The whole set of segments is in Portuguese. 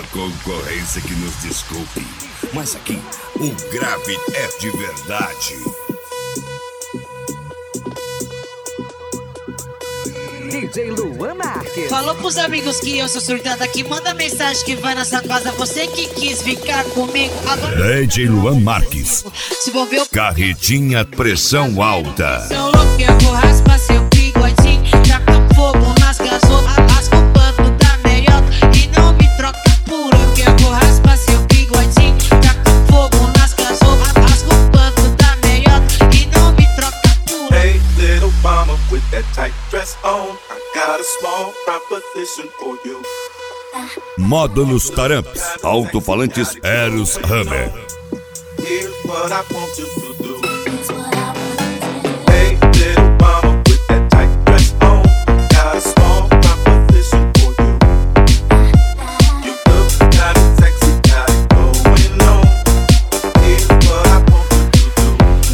concorrência que nos desculpe, mas aqui o grave é de verdade. DJ Luan Marques. Falou pros amigos que eu sou surtada aqui. Manda mensagem que vai nessa casa. Você que quis ficar comigo. Agora... DJ Luan Marques. Se envolveu. Carretinha pressão alta. Seu louco, eu vou raspar seu bigodinho. Taca fogo nas gasolas. Rasga o pano da meiota e não me troca por eu. Que eu vou raspar seu bigodinho. Taca fogo nas gasolas. Rasga o pano da meiota e não me troca por eu. Hey, little mama with that tight dress on. Got a small proposition for you. Módulos Taramps. Alto-falantes Eros Hammer. Here's what I want you to do. Hey, little mama with that tight dress on. Got a small proposition for you. You look kinda sexy, got it going on. Here's what I want you to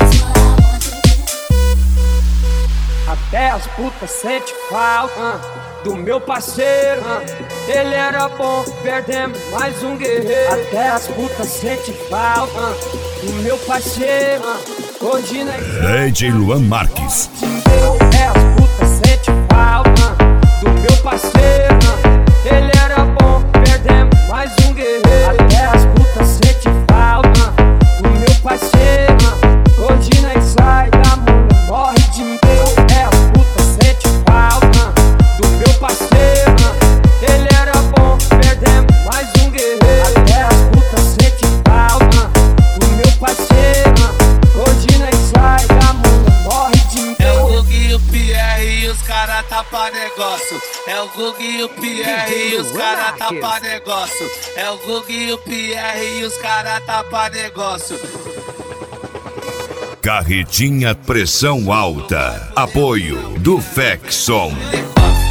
do. Até as putas sente falta do meu parceiro. Ele era bom, perdemos mais um guerreiro. Até as putas sente falta do meu parceiro. Hoje na DJ Luan Marques. até as putas sente falta do meu parceiro. Ele era bom, perdemos mais um guerreiro. Até as putas sente falta do meu parceiro. Hoje nós sai da mula, morre de medo. É as putas sente falta do meu parceiro. Ele era bom, perdemos mais um guerreiro. Até as putas sente falta do meu parceiro. Hoje nós sai da mula, morre de medo. É o Gug e o Pierre e os cara tá pra negócio. É o Gug e o Pierre e os cara tá pra negócio. É o Gug e o Pierre e os cara tá pra negócio. Carretinha pressão alta. Apoio do Fexon. Helicóptero.